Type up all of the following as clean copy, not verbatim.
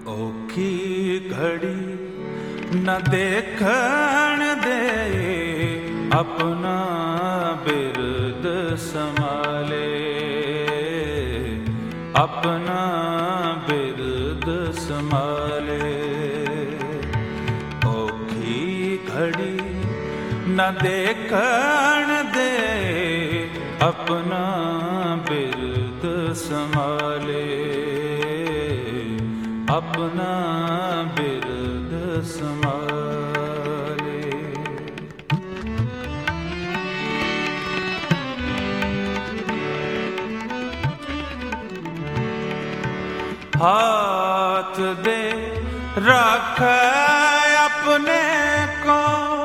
ਔਖੀ ਘੜੀ न ਦੇਖਣ ਦੇ ਆਪਣਾ ਬਿਰਦ ਸੰਭਾਲੇ, ਆਪਣਾ ਬਿਰਦ ਸੰਭਾਲੇ। ਔਖੀ ਘੜੀ न ਦੇਖਣ ਦੇ ਆਪਣਾ ਬਿਰਦ ਸੰਭਾਲੇ, ਆਪਣਾ ਬਿਰਦ ਸੰਭਾਲੇ। हाथ दे रख अपने को,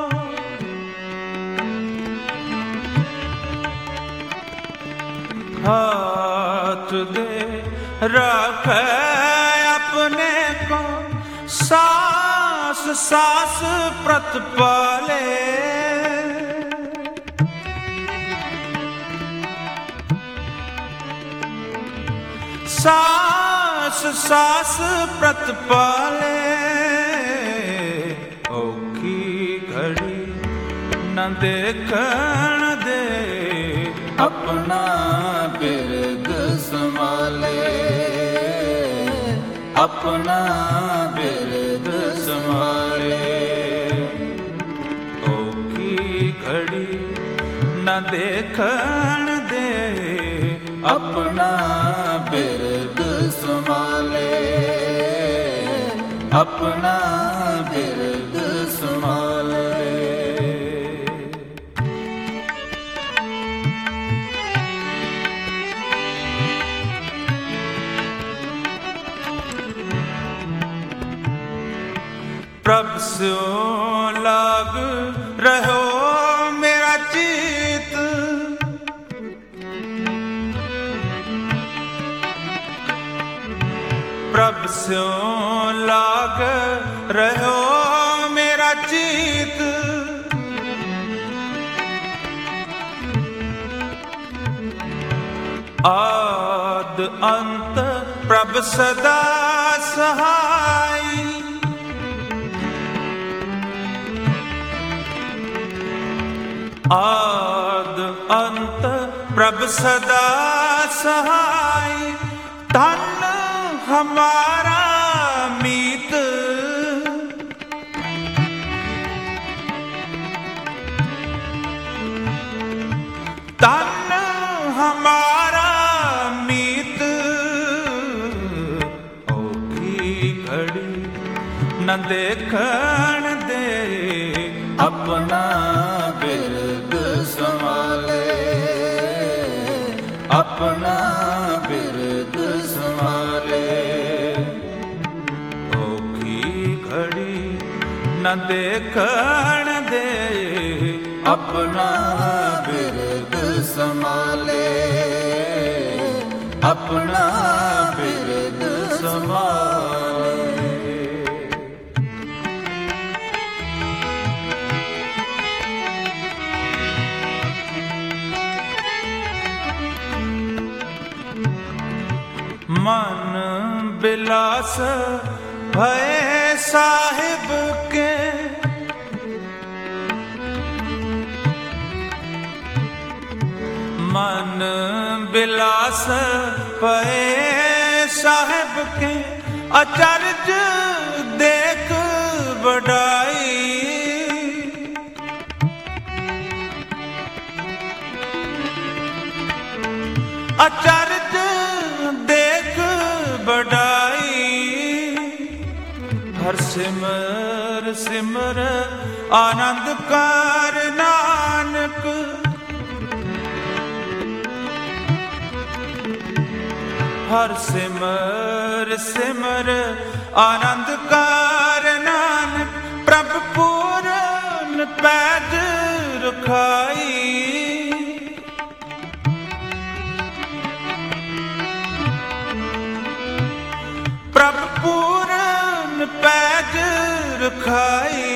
हाथ दे रख अपने को, सास सास प्रतिपाले। सास सास प्रतिपाले। औखी घड़ी न देखण दे अपना बिरद संभाले, अपना बिरद संभाले। औखी घड़ी न देखण दे अपना बिरद संभाले, अपना बिरद संभाले। प्रभ स्यों लाग रहो मेरा चित, प्रभ स्यों लाग रहो मेरा चित। आद अंत प्रभ सदा सहाय, आद अंत प्रभ सदा सहाय। धन हमारा मीत, धन हमारा मीत। औखी घड़ी न देखण दे अपना बिरद संभाले, अपना बिरद संभाले। औखी घड़ी न देखण दे अपना बिरद संभाले, अपना बिरद संभाले। मन बिलास भय साहिब के, मन बिलास भय साहिब के। अचरज देख बढ़ाई, अचरज देख बढ़ाई। हर सिमर सिमर आनंद कर नानक, हर सिमर सिमर आनंद कर नानक। प्रभ पूरन पैज रखाई, प्रभ पूरन पैज रखाई।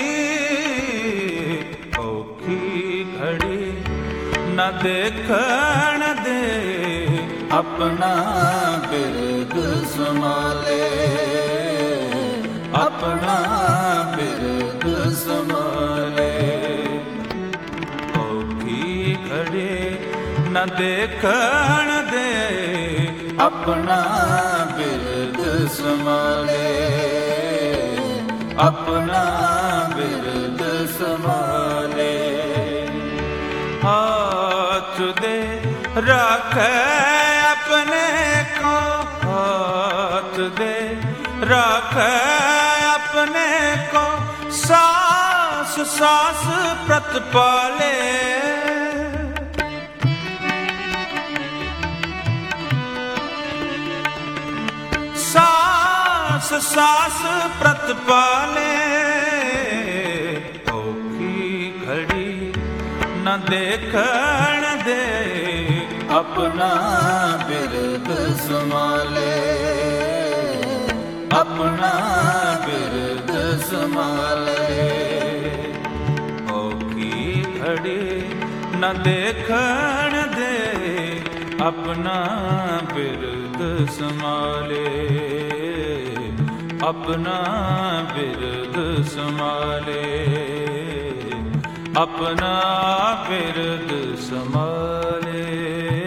औखी घड़ी न देखण दे अपना बिरद संभाले, न देखण दे, अपना बिरद संभाले, अपना बिरद संभाले। हाथ दे रखे अपने को, हाथ दे रखे अपने को, सास सास प्रतिपाले। सास सास प्रतिपाले, औखी घड़ी न देखण दे, अपना बिरद संभाले, अपना बिरद संभाले। औखी घड़ी न देखण दे, अपना बिरद संभाले, अपना बिरद संभाले, अपना बिरद संभाले।